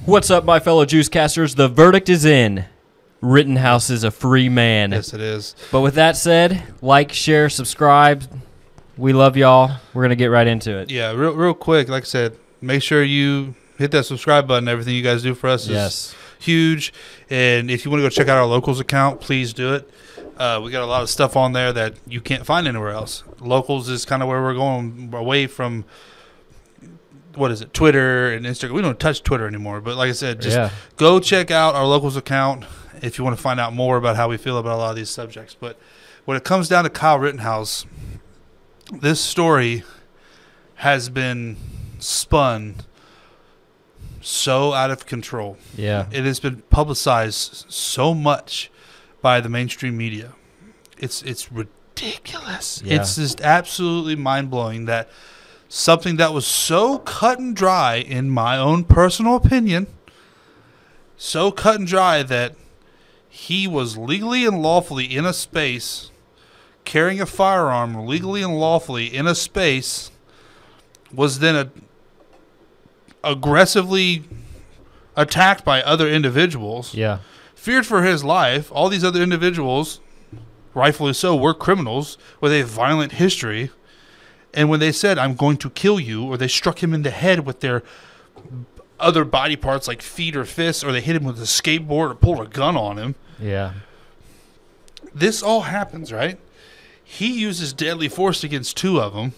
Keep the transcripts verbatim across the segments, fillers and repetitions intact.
What's up, my fellow juice casters? The verdict is in. Rittenhouse is a free man. Yes, it is. But with that said, like, share, subscribe. We love y'all. We're going to get right into it. Yeah, real real quick, like I said, make sure you hit that subscribe button. Everything you guys do for us is Yes. huge. And if you want to go check out our Locals account, please do it. Uh, we got a lot of stuff on there that you can't find anywhere else. Locals is kind of where we're going away from, what is it, Twitter and Instagram. We don't touch Twitter anymore. But like I said, just Yeah. go check out our Locals account if you want to find out more about how we feel about a lot of these subjects. But when it comes down to Kyle Rittenhouse, this story has been spun so out of control. Yeah. It has been publicized so much by the mainstream media. It's it's ridiculous. Yeah. It's just absolutely mind-blowing that something that was so cut and dry, in my own personal opinion, so cut and dry that he was legally and lawfully in a space, carrying a firearm legally and lawfully in a space, was then a, aggressively attacked by other individuals, Yeah. feared for his life. All these other individuals, rightfully so, were criminals with a violent history. And when they said, "I'm going to kill you," or they struck him in the head with their other body parts like feet or fists, or they hit him with a skateboard or pulled a gun on him, Yeah. this all happens, right? He uses deadly force against two of them,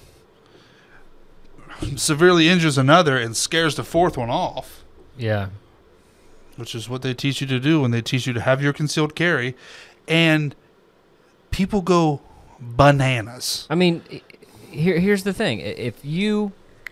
severely injures another, and scares the fourth one off, Yeah. which is what they teach you to do when they teach you to have your concealed carry. And people go bananas. I mean, i- here here's the thing. I- If you,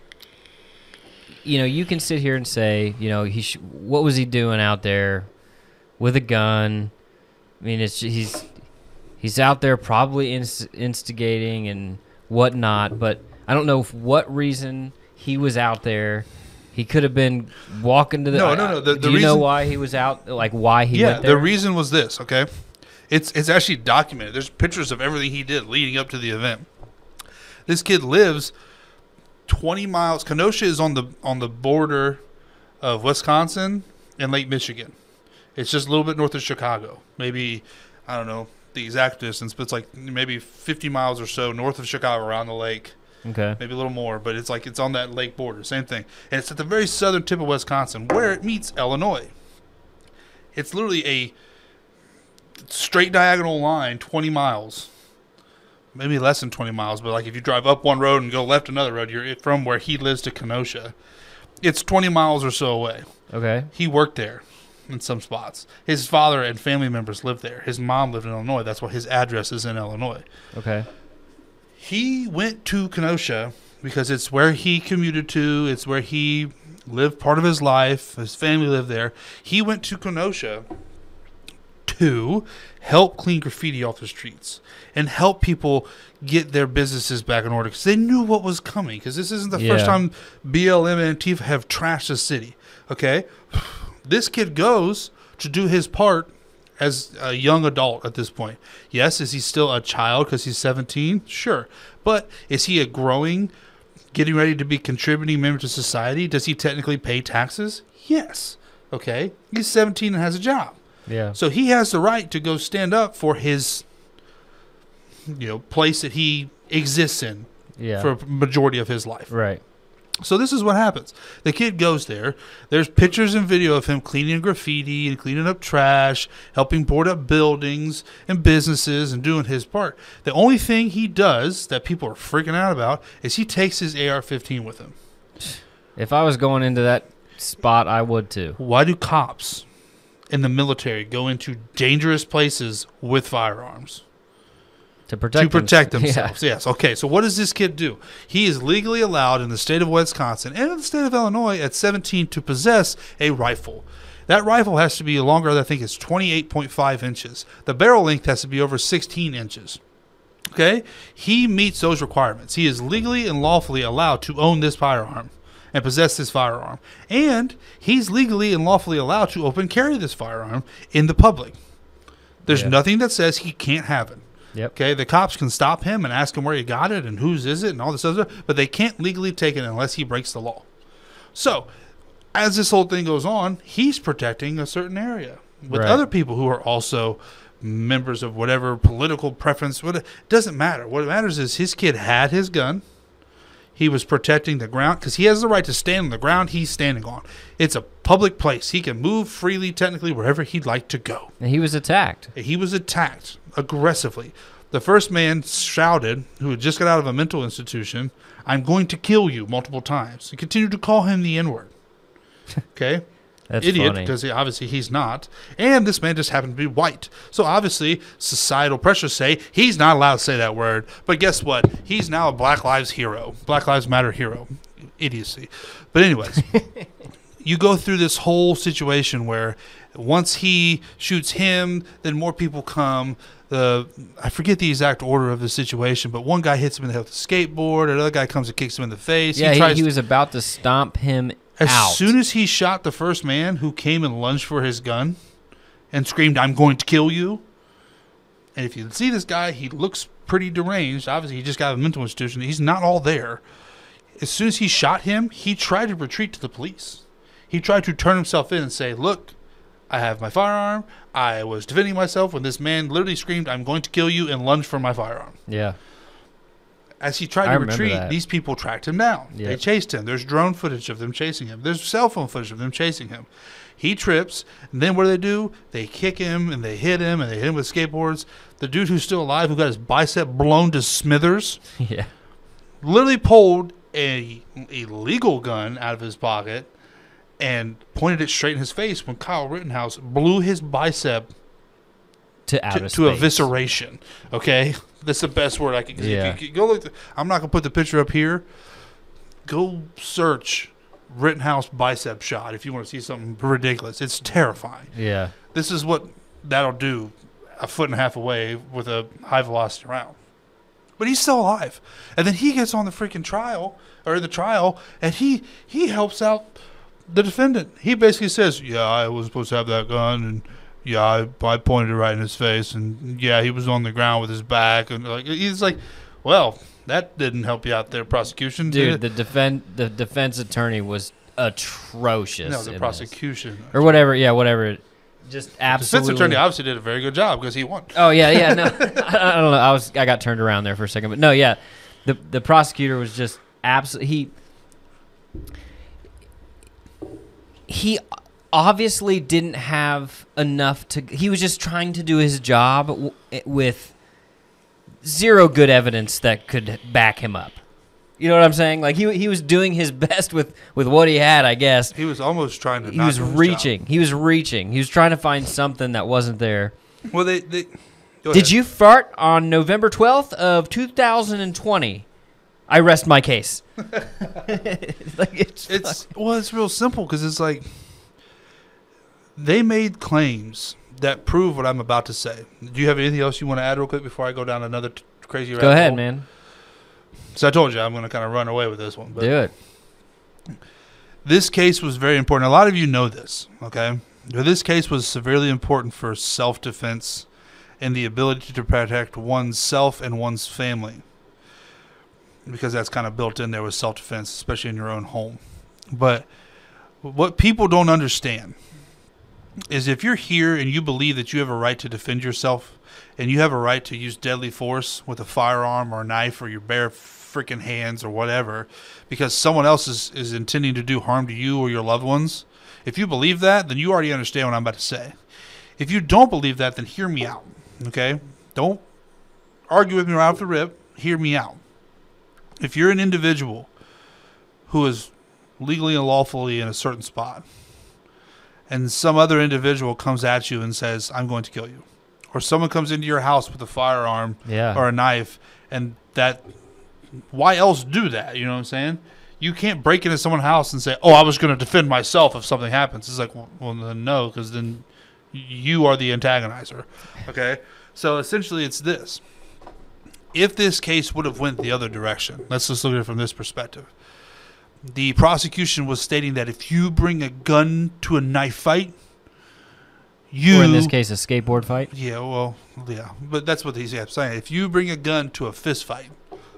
you know, you can sit here and say, you know, he sh- what was he doing out there with a gun? I mean, it's he's he's out there probably inst- instigating and whatnot, but I don't know for what reason he was out there. He could have been walking to the. No, no, no, the- do the you know reason- why he was out? Like why he Yeah, went there? the reason was this, okay? It's it's actually documented. There's pictures of everything he did leading up to the event. This kid lives twenty miles. Kenosha is on the on the border of Wisconsin and Lake Michigan. It's just a little bit north of Chicago. Maybe, I don't know the exact distance, but it's like maybe fifty miles or so north of Chicago around the lake. Okay. Maybe a little more, but it's like it's on that lake border. Same thing. And it's at the very southern tip of Wisconsin where it meets Illinois. It's literally a straight diagonal line, twenty miles. Maybe less than twenty miles, but like if you drive up one road and go left another road, you're from where he lives to Kenosha. It's twenty miles or so away. Okay. He worked there in some spots. His father and family members lived there. His mom lived in Illinois. That's why his address is in Illinois. Okay. He went to Kenosha because it's where he commuted to. It's where he lived part of his life. His family lived there. He went to Kenosha to help clean graffiti off the streets and help people get their businesses back in order because they knew what was coming. Because this isn't the Yeah. first time B L M and Antifa have trashed the city. Okay? This kid goes to do his part as a young adult at this point. Yes, is he still a child because he's seventeen? Sure. But is he a growing, getting ready to be contributing member to society? Does he technically pay taxes? Yes. Okay? He's seventeen and has a job. Yeah. So he has the right to go stand up for his, you know, place that he exists in Yeah. for a majority of his life. Right. So this is what happens. The kid goes there. There's pictures and video of him cleaning graffiti and cleaning up trash, helping board up buildings and businesses and doing his part. The only thing he does that people are freaking out about is he takes his A R fifteen with him. If I was going into that spot, I would too. Why do cops in the military go into dangerous places with firearms? To protect to protect them- themselves. Yeah. Yes. Okay. So what does this kid do? He is legally allowed in the state of Wisconsin and in the state of Illinois at seventeen to possess a rifle. That rifle has to be longer. I think it's twenty-eight point five inches. The barrel length has to be over sixteen inches. Okay. He meets those requirements. He is legally and lawfully allowed to own this firearm and possess this firearm. And he's legally and lawfully allowed to open carry this firearm in the public. There's Yeah. nothing that says he can't have it. Yep. Okay, the cops can stop him and ask him where he got it and whose is it and all this other stuff, but they can't legally take it unless he breaks the law. So, as this whole thing goes on, he's protecting a certain area with Right. other people who are also members of whatever political preference. What it doesn't matter. What matters is his kid had his gun. He was protecting the ground because he has the right to stand on the ground he's standing on. It's a public place. He can move freely, technically, wherever he'd like to go. And he was attacked. He was attacked aggressively. The first man shouted, who had just got out of a mental institution, "I'm going to kill you," multiple times. He continued to call him the N-word. Okay? That's Idiot, funny. because he, obviously he's not. And this man just happened to be white. So obviously, societal pressures say he's not allowed to say that word. But guess what? He's now a Black Lives hero. Black Lives Matter hero. Idiocy. But anyways, you go through this whole situation where once he shoots him, then more people come. The I forget the exact order of the situation, but one guy hits him in the head with a skateboard. Another guy comes and kicks him in the face. Yeah, he, tries he was about to stomp him As out. soon as he shot the first man who came and lunged for his gun and screamed, "I'm going to kill you." And if you see this guy, he looks pretty deranged. Obviously, he just got a mental institution. He's not all there. As soon as he shot him, he tried to retreat to the police. He tried to turn himself in and say, "Look, I have my firearm. I was defending myself when this man literally screamed, 'I'm going to kill you,' and lunged for my firearm." Yeah. As he tried I to remember retreat, that. these people tracked him down. They Yep. chased him. There's drone footage of them chasing him. There's cell phone footage of them chasing him. He trips, and then what do they do? They kick him, and they hit him, and they hit him with skateboards. The dude who's still alive, who got his bicep blown to smithers, Yeah. literally pulled a illegal gun out of his pocket and pointed it straight in his face when Kyle Rittenhouse blew his bicep To outer to, space. to evisceration. Okay, that's the best word I can. Yeah. If you, go look. I'm not gonna put the picture up here. Go search Rittenhouse bicep shot if you want to see something ridiculous. It's terrifying. Yeah. This is what that'll do a foot and a half away with a high velocity round. But he's still alive, and then he gets on the freaking trial or the trial, and he he helps out the defendant. He basically says, "Yeah, I was supposed to have that gun, and yeah, I, I pointed it right in his face, and yeah, he was on the ground with his back," and like he's like, "Well, that didn't help you out there, prosecution, did Dude, it?" the defend the defense attorney was atrocious. No, in the this. prosecution Or whatever. Yeah, whatever. Just The absolutely. defense attorney obviously did a very good job because he won. Oh yeah, yeah. No, I I don't know. I was I got turned around there for a second, but no, yeah. The the prosecutor was just absolutely he. He obviously didn't have enough to. He was just trying to do his job w- with zero good evidence that could back him up. You know what I'm saying? Like he he was doing his best with, with what he had, I guess. He was almost trying to. He not was do his reaching. job. He was reaching. He was trying to find something that wasn't there. Well, they. they go Did ahead. you fart on November twelfth of two thousand twenty? I rest my case. Like it's It's well, it's real simple because it's like they made claims that prove what I'm about to say. Do you have anything else you want to add real quick before I go down another t- crazy rabbit Go ahead, hole? man. So I told you I'm going to kind of run away with this one. But Do it. this case was very important. A lot of you know this, okay? But this case was severely important for self-defense and the ability to protect one's self and one's family, because that's kind of built in there with self-defense, especially in your own home. But what people don't understand is if you're here and you believe that you have a right to defend yourself and you have a right to use deadly force with a firearm or a knife or your bare freaking hands or whatever because someone else is, is intending to do harm to you or your loved ones, if you believe that, then you already understand what I'm about to say. If you don't believe that, then hear me out, okay? Don't argue with me right off the rip. Hear me out. If you're an individual who is legally and lawfully in a certain spot and some other individual comes at you and says, "I'm going to kill you," or someone comes into your house with a firearm Yeah. or a knife, and that, why else do that? You know what I'm saying? You can't break into someone's house and say, "Oh, I was going to defend myself if something happens." It's like, well, well then no, because then you are the antagonizer. Okay? So essentially it's this. If this case would have went the other direction, let's just look at it from this perspective. The prosecution was stating that if you bring a gun to a knife fight, you... Or in this case, a skateboard fight. Yeah, well, yeah. But that's what he's saying. If you bring a gun to a fist fight,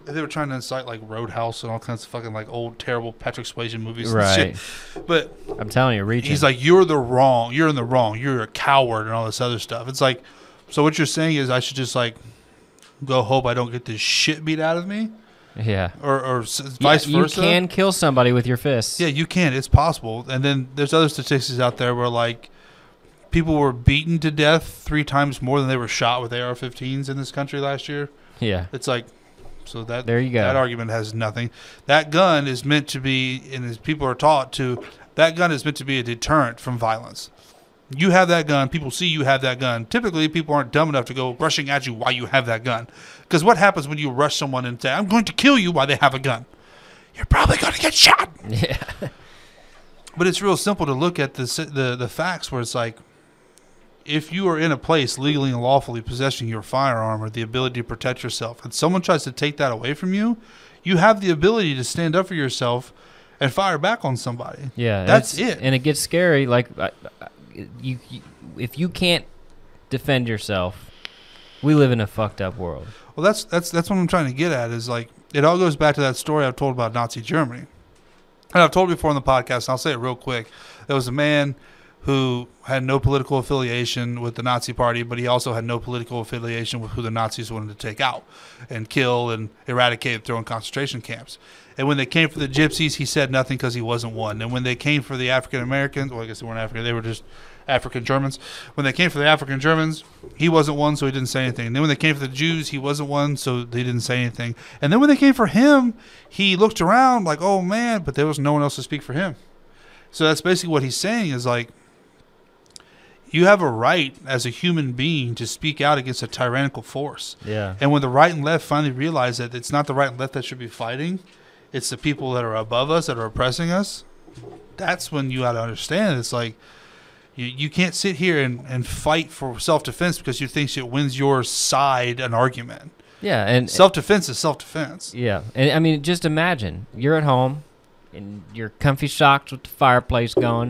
they were trying to incite like Roadhouse and all kinds of fucking like old terrible Patrick Swayze movies Right. and shit. But I'm telling you, reaching. he's like, you're the wrong. You're in the wrong. You're a coward and all this other stuff. It's like, so what you're saying is I should just like go hope I don't get this shit beat out of me, yeah. or or s- vice you versa. can kill somebody with your fists. Yeah, you can. It's possible. And then there's other statistics out there where like people were beaten to death three times more than they were shot with A R fifteens in this country last year. Yeah. It's like, so that There you go. that argument has nothing. That gun is meant to be, and as people are taught to, that gun is meant to be a deterrent from violence. You have that gun. People see you have that gun. Typically, people aren't dumb enough to go rushing at you while you have that gun. Because what happens when you rush someone and say, I'm going to kill you while they have a gun? You're probably going to get shot. Yeah. But it's real simple to look at the, the the facts where it's like, if you are in a place legally and lawfully possessing your firearm or the ability to protect yourself, and someone tries to take that away from you, you have the ability to stand up for yourself and fire back on somebody. Yeah. That's it's- it. And it gets scary. Like, I- I- you, you, if you can't defend yourself, we live in a fucked up world. Well, that's that's that's what I'm trying to get at. Is like it all goes back to that story I've told about Nazi Germany, and I've told before on the podcast. And I'll say it real quick. There was a man who had no political affiliation with the Nazi Party, but he also had no political affiliation with who the Nazis wanted to take out and kill and eradicate and throw in concentration camps. And when they came for the Gypsies, he said nothing because he wasn't one. And when they came for the African Americans, well, I guess they weren't African, they were just African Germans. When they came for the African Germans, he wasn't one, so he didn't say anything. And then when they came for the Jews, he wasn't one, so they didn't say anything. And then when they came for him, he looked around like, oh man, but there was no one else to speak for him. So that's basically what he's saying is like, you have a right as a human being to speak out against a tyrannical force. Yeah. And when the right and left finally realize that it's not the right and left that should be fighting, it's the people that are above us that are oppressing us, that's when you got to understand. It's like, you, you can't sit here and, and fight for self-defense because you think it wins your side an argument. Yeah. And Self-defense is self-defense. yeah. And I mean, just imagine you're at home and you're comfy socks with the fireplace going,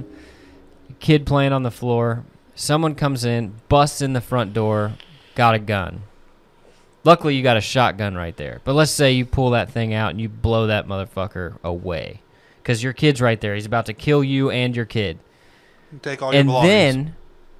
kid playing on the floor. Someone comes in, busts in the front door, got a gun. Luckily, you got a shotgun right there. But let's say you pull that thing out and you blow that motherfucker away. Because your kid's right there. He's about to kill you and your kid. Take all your And belongings. then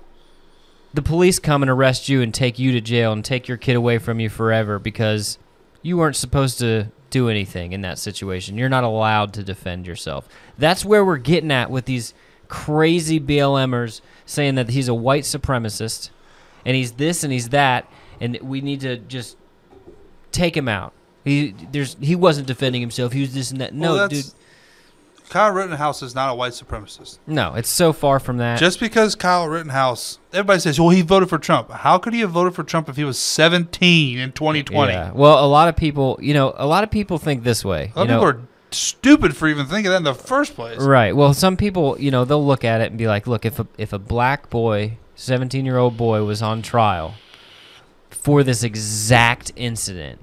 the police come and arrest you and take you to jail and take your kid away from you forever because you weren't supposed to do anything in that situation. You're not allowed to defend yourself. That's where we're getting at with these crazy B L Mers saying that he's a white supremacist and he's this and he's that, and we need to just take him out. He there's he wasn't defending himself. He was this and that. No, Well, dude. that's- Kyle Rittenhouse is not a white supremacist. No, it's so far from that. Just because Kyle Rittenhouse, everybody says, well, he voted for Trump. How could he have voted for Trump if he was seventeen in twenty twenty? Yeah. Well, a lot of people, you know, a lot of people think this way. A lot you of know, people are stupid for even thinking that in the first place. right. Well, some people, you know, they'll look at it and be like, look, if a, if a black boy, seventeen-year-old boy was on trial for this exact incident,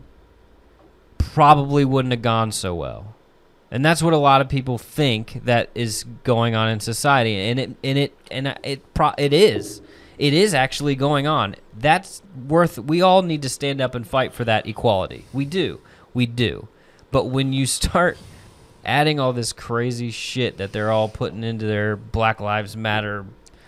probably wouldn't have gone so well. And that's what a lot of people think that is going on in society, and it and it and it pro- it is. It is actually going on. That's worth. We all need to stand up and fight for that equality. We do. We do. But when you start adding all this crazy shit that they're all putting into their Black Lives Matter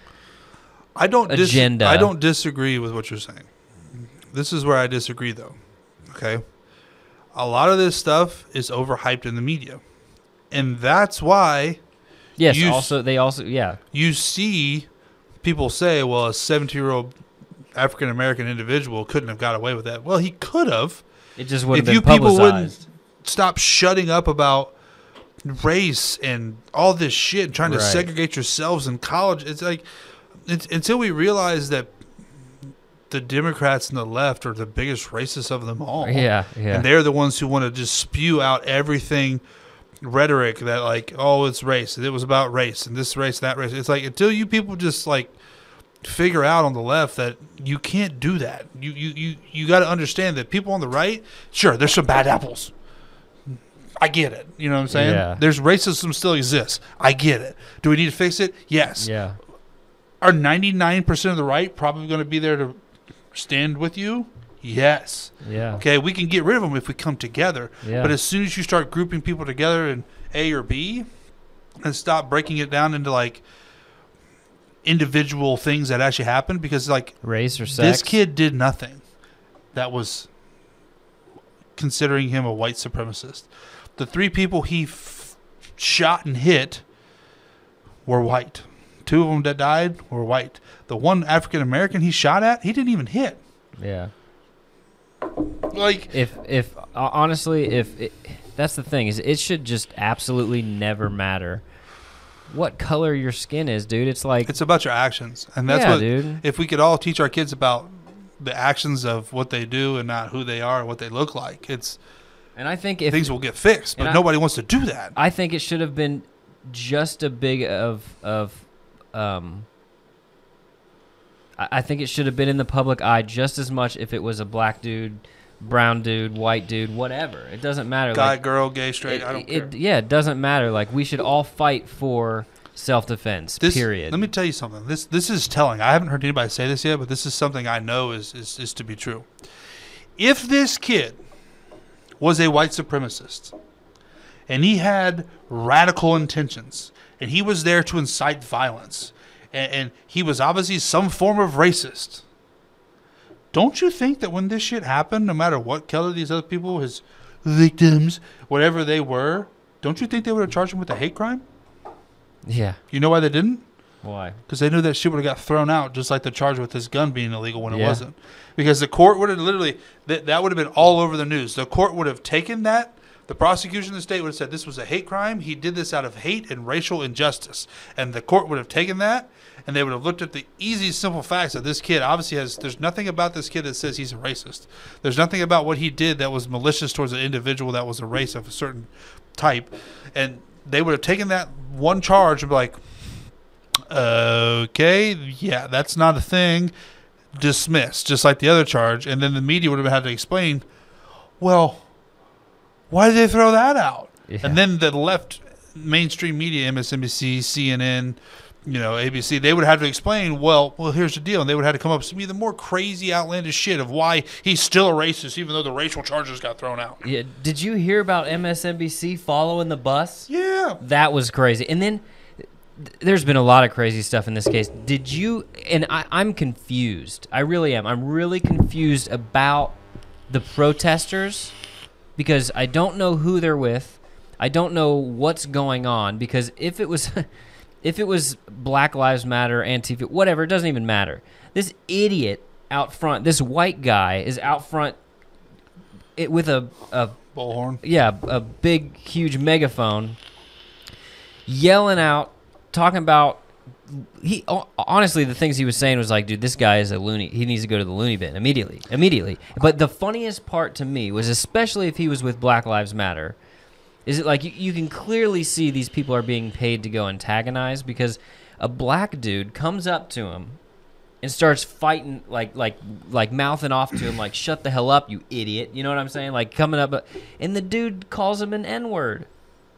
I don't dis- agenda. I don't disagree with what you're saying. This is where I disagree, though. Okay, a lot of this stuff is overhyped in the media, and that's why yes, you s- also they also yeah. you see people say, "Well, a seventeen-year-old African American individual couldn't have got away with that." Well, he could have. It just would have If been you people publicized. wouldn't stop shutting up about race and all this shit and trying to Right. segregate yourselves in college. It's like it's, until we realize that the Democrats and the left are the biggest racists of them all. Yeah, yeah. And they're the ones who want to just spew out everything rhetoric that like, oh, it's race. It was about race and this race, that race. It's like until you people just like figure out on the left that you can't do that. You you you, you got to understand that people on the right, sure, there's some bad apples. I get it. You know what I'm saying? Yeah. There's racism still exists. I get it. Do we need to fix it? Yes. Yeah. Are ninety-nine percent of the right probably going to be there to stand with you? Yes. Yeah. Okay, we can get rid of them if we come together. Yeah. But as soon as you start grouping people together in A or B and stop breaking it down into like individual things that actually happened, because like Race or sex. this kid did nothing that was considering him a white supremacist. The three people he f- shot and hit were white. Two of them that died were white. The one African American he shot at, he didn't even hit. Yeah. Like, If if uh, honestly, if it, that's the thing, is it should just absolutely never matter what color your skin is, dude. It's like it's about your actions, and that's yeah, what. dude. If we could all teach our kids about the actions of what they do and not who they are and what they look like, it's And I think if things will get fixed. But I- nobody wants to do that. I think it should have been just a big of of um. I I think it should have been in the public eye just as much if it was a black dude, brown dude, white dude, whatever. It doesn't matter. Guy, like, girl, gay, straight. it, I don't it, care. Yeah, it doesn't matter. Like we should all fight for self-defense. This, period. Let me tell you something. This this is telling. I haven't heard anybody say this yet, but this is something I know is, is, is to be true. If this kid was a white supremacist and he had radical intentions and he was there to incite violence and, and he was obviously some form of racist, don't you think that when this shit happened, no matter what color these other people, his victims, whatever they were, don't you think they would have charged him with a hate crime? yeah. You know why they didn't? Why? Because they knew that shit would have got thrown out, just like the charge with his gun being illegal when it Yeah. wasn't. Because the court would have literally, that, that would have been all over the news. The court would have taken that. The prosecution of the state would have said this was a hate crime. He did this out of hate and racial injustice. And the court would have taken that, and they would have looked at the easy, simple facts that this kid obviously has, there's nothing about this kid that says he's a racist. There's nothing about what he did that was malicious towards an individual that was a race of a certain type. And they would have taken that one charge and be like, okay, yeah, that's not a thing. Dismissed, just like the other charge. And then the media would have had to explain, well, why did they throw that out? Yeah. And then the left mainstream media, M S N B C, C N N, you know, A B C, they would have to explain, well, well, here's the deal. And they would have to come up with some even more crazy, outlandish shit of why he's still a racist, even though the racial charges got thrown out. Yeah. Did you hear about M S N B C following the bus? Yeah. That was crazy. And then th- there's been a lot of crazy stuff in this case. Did you? And I, I'm confused. I really am. I'm really confused about the protesters because I don't know who they're with. I don't know what's going on because if it was, if it was Black Lives Matter, Antifa, whatever, it doesn't even matter. This idiot out front, this white guy is out front, it with a a Bullhorn. yeah, a big, huge megaphone, yelling out, talking about. He honestly, the things he was saying was like, dude, this guy is a loony. He needs to go to the loony bin immediately, immediately. But the funniest part to me was, especially if he was with Black Lives Matter, is it like you, you can clearly see these people are being paid to go antagonize because a black dude comes up to him and starts fighting, like like like mouthing off to him, like, shut the hell up, you idiot. You know what I'm saying? Like coming up, and the dude calls him an N-word.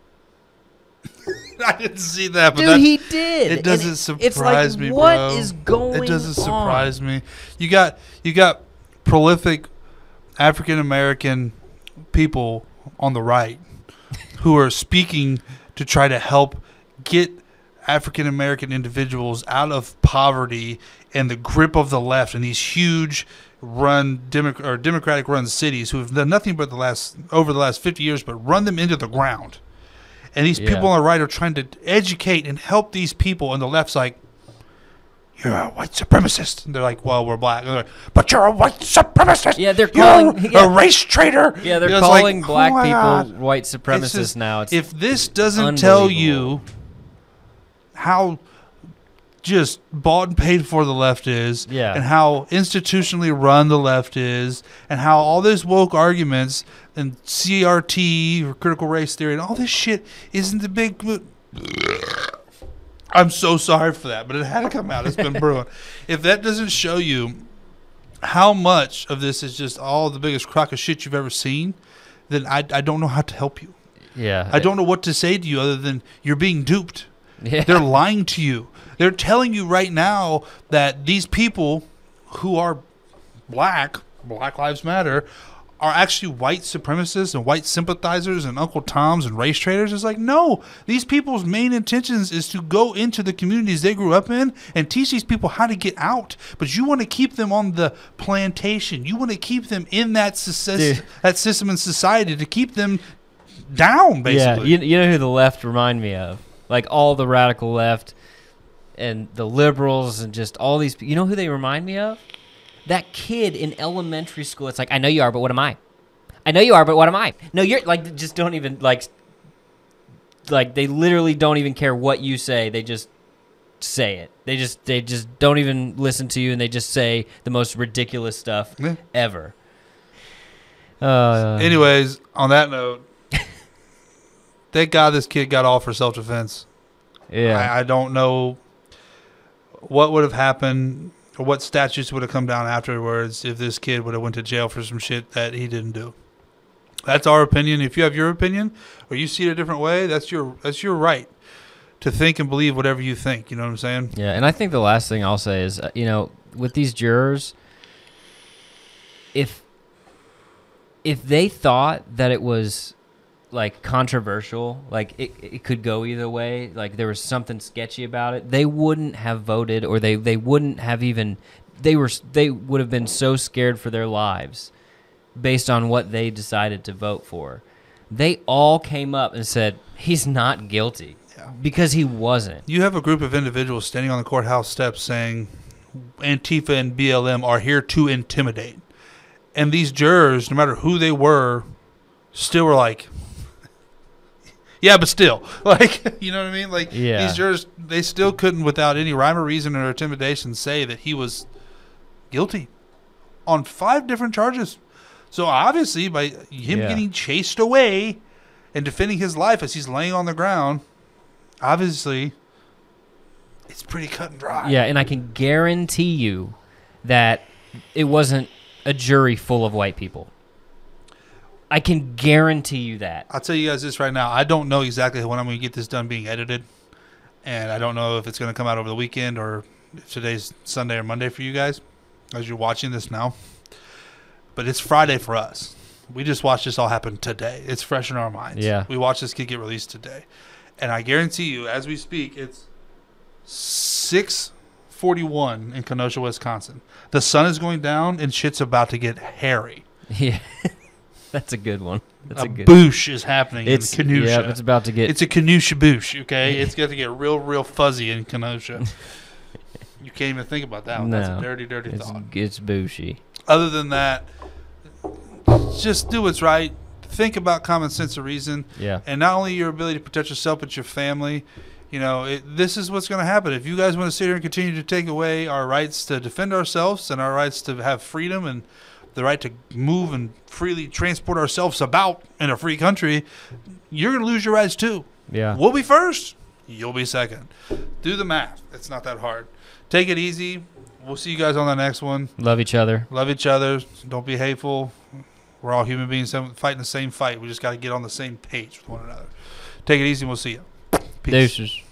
I didn't see that, but Dude, that, he did. it doesn't And surprise it's like, me, what bro. is going It doesn't on? surprise me. You got you got prolific African American people on the right who are speaking to try to help get African American individuals out of poverty and the grip of the left in these huge run Demo- or Democratic run cities who have done nothing but the last over the last fifty years but run them into the ground. And these Yeah. people on the right are trying to educate and help these people, and the left's like, you're a white supremacist. And they're like, well, we're black. And they're like, but you're a white supremacist. Yeah, they're You're calling- a yeah. race traitor. Yeah, they're You know, it's like, calling oh black my people God. white It's supremacists just- now. It's if this doesn't tell you how just bought and paid for the left is, Yeah. and how institutionally run the left is, and how all these woke arguments and C R T or critical race theory and all this shit isn't the big. I'm so sorry for that, but it had to come out. It's been brewing. If that doesn't show you how much of this is just all the biggest crock of shit you've ever seen, then I, I don't know how to help you. yeah, I don't know what to say to you other than you're being duped. Yeah. They're lying to you. They're telling you right now that these people who are black, Black Lives Matter are actually white supremacists and white sympathizers and Uncle Toms and race traders. It's like, no, these people's main intentions is to go into the communities they grew up in and teach these people how to get out. But you want to keep them on the plantation. You want to keep them in that, success, that system in society to keep them down, basically. Yeah, you, you know who the left remind me of? Like all the radical left and the liberals and just all these. You know who they remind me of? That kid in elementary school. It's like, I know you are, but what am I? I know you are, but what am I? No, you're like, just don't even like, like they literally don't even care what you say. They just say it. They just, they just don't even listen to you, and they just say the most ridiculous stuff Yeah. ever. Uh, Anyways, on that note, thank God this kid got off for self-defense. yeah, I, I don't know what would have happened or what statutes would have come down afterwards if this kid would have went to jail for some shit that he didn't do. That's our opinion. If you have your opinion or you see it a different way, that's your that's your right to think and believe whatever you think. You know what I'm saying? yeah. And I think the last thing I'll say is, uh, you know, with these jurors, if if they thought that it was like controversial, like it, it could go either way, like there was something sketchy about it, they wouldn't have voted, or they, they wouldn't have even, they were they would have been so scared for their lives based on what they decided to vote for. They all came up and said, he's not guilty. Yeah. Because he wasn't. You have a group of individuals standing on the courthouse steps saying Antifa and B L M are here to intimidate. And these jurors, no matter who they were, still were like, yeah, but still, like, you know what I mean? Like, Yeah. these jurors, they still couldn't, without any rhyme or reason or intimidation, say that he was guilty on five different charges. So obviously, by him Yeah. getting chased away and defending his life as he's laying on the ground, obviously, it's pretty cut and dry. Yeah, and I can guarantee you that it wasn't a jury full of white people. I can guarantee you that. I'll tell you guys this right now. I don't know exactly when I'm going to get this done being edited. And I don't know if it's going to come out over the weekend or if today's Sunday or Monday for you guys as you're watching this now. But it's Friday for us. We just watched this all happen today. It's fresh in our minds. Yeah. We watched this kid get released today. And I guarantee you, as we speak, it's six forty-one in Kenosha, Wisconsin. The sun is going down and shit's about to get hairy. Yeah. That's a good one. That's a, a good boosh is happening It's in Kenosha. Yeah, it's about to get It's a Kenosha boosh, okay? It's got to get real, real fuzzy in Kenosha. You can't even think about that one. That's No, a dirty, dirty it's, thought. it's bushy. Other than that, just do what's right. Think about common sense and reason. Yeah. And not only your ability to protect yourself, but your family. You know, it, this is what's going to happen. If you guys want to sit here and continue to take away our rights to defend ourselves and our rights to have freedom and the right to move and freely transport ourselves about in a free country, you're going to lose your rights too. Yeah. We'll be first. You'll be second. Do the math. It's not that hard. Take it easy. We'll see you guys on the next one. Love each other. Love each other. Don't be hateful. We're all human beings fighting the same fight. We just got to get on the same page with one another. Take it easy and we'll see you. Peace. Deuces.